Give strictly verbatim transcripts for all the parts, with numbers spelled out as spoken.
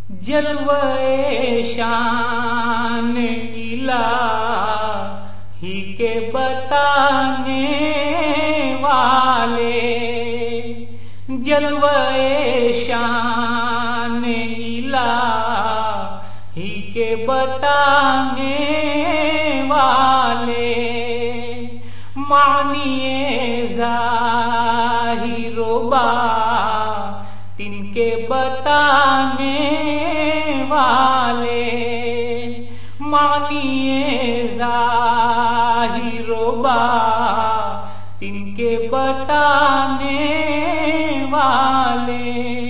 جلوے شان الہی کے بتانے والے، جلوے شان الہی کے بتانے والے، معنی ظاہر و باطن کے بتانے والے، معنی ظاہر و باطن کے بتانے والے،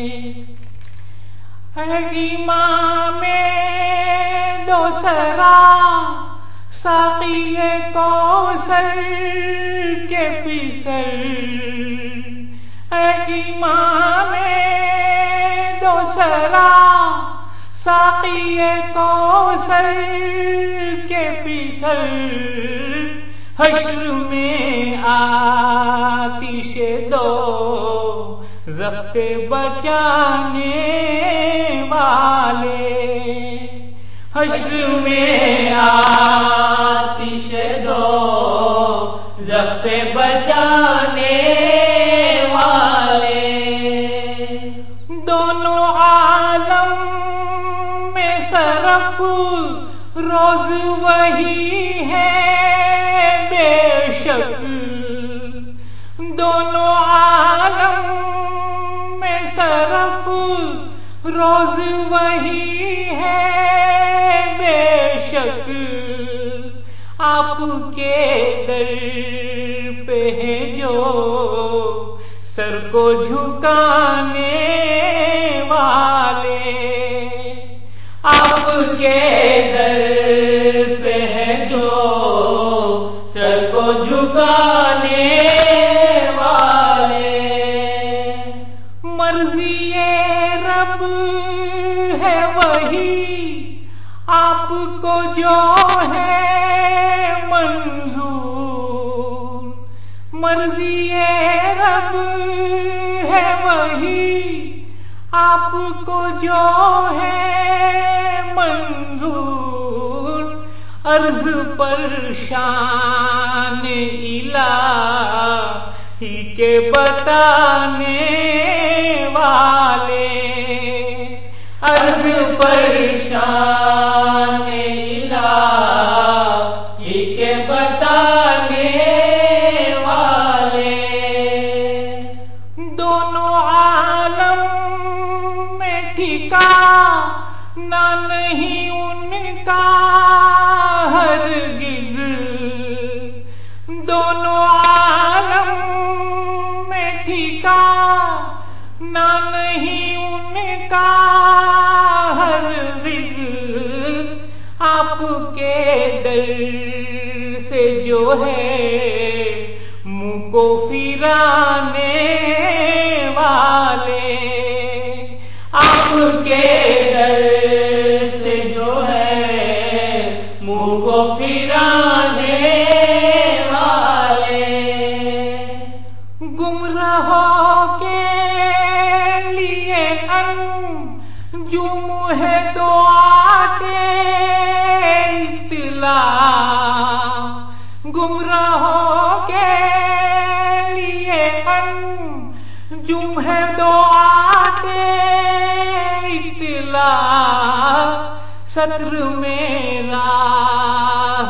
اے امام دو سرا ساقی کوثر کے پیسر، اے امام دو سرا ساقی کوثر کے پیسر، حشر میں آتش دوزخ سے بچانے والے، حشر میں آتش دوزخ سے بچانے والے، دونوں عالم میں سرف روز وہی ہے بے شک، دونوں عالم میں سرف روز وہی ہے بے شک، آپ کے در پہ ہے جو سر کو جھکانے والے، آپ کے در پہ ہے جو سر کو جھکانے والے، مرضی رب ہے وہی آپ کو جو ہے منظور، مرضی رب ہے وہی آپ کو جو ہے منظور، عرض پر شان الہی کے بتانے والے، عرض پر شان الہی کے بتانے والے، دونوں عالم میں ٹھکانا نہیں ان کا ہرگز، دونوں عالم میں ٹھکانا نہیں ان کا ہرگز، آپ کے در سے جو ہے منہ کو پھرانے والے، آپ کے در سے جو ہے منہ کو پھرانے والے، گمراہوں کے لیے انجم ہے دعات اطلاع، گمراہوں کے لیے انجم ہے دعات اطلاع، سطر میں راہ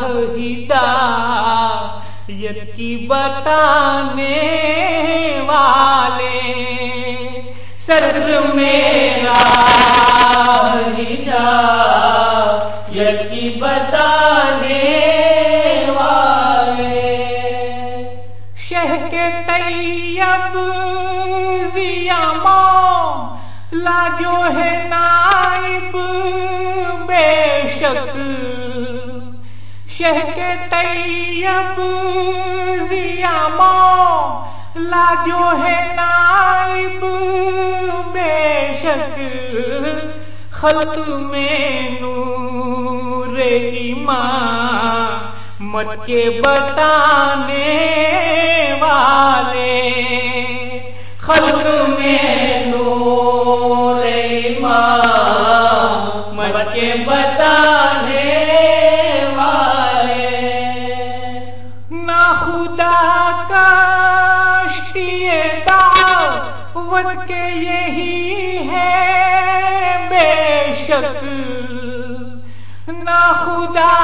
ہدایت کی بتانے والے، سطر میں راہ ہدایت کی بتانے والے، شہ کے طیب ضیا مولا جو ہے نائب بے شک، شہ کے طیب ضیا مولا جو ہے نائب بے شک، خلق میں نور امامت کے بتانے والے، خلق میں نور ایمان کے بتانے والے، نہ خدا کاشتی دعوت کے یہی ہے بے شک، نہ خدا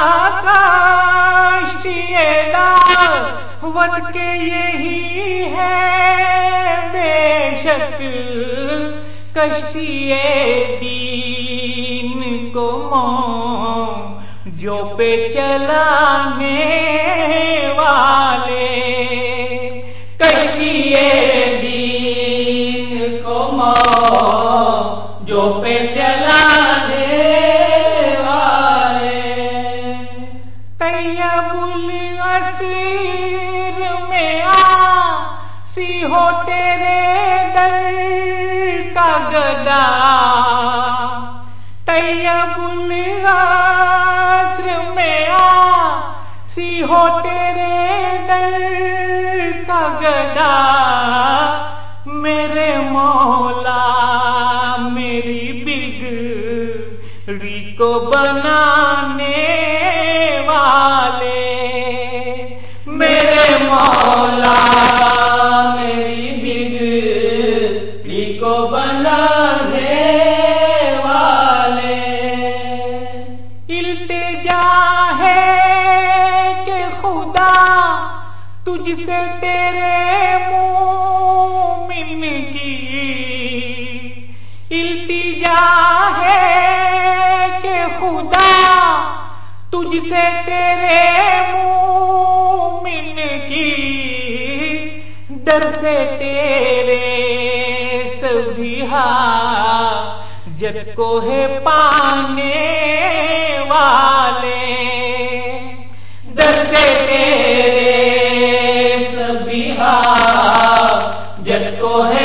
کاشتی دعوت کے یہی ہے بے شک، کشتی دین کو جو پہ چلانے والے، کشتی دین کو جو پہ چلانے والے، طیب العصر میں آسی ہو تیرے در کا گدا، طیب العصر میں آسی ہو تیرے در کا گدا، میرے مولا میری بگڑی کو بنانے والے، میرے مولا میری بگڑی کو بنانے والے، التجا ہے کہ خدا تجھ سے تیرے مومن کی، التجا ہے کہ خدا تجھ سے تیرے مومن کی، در سے تیرے سبھی حاجت کو ہے پانے والے، در سے تیرے سبھی حاجت کو ہے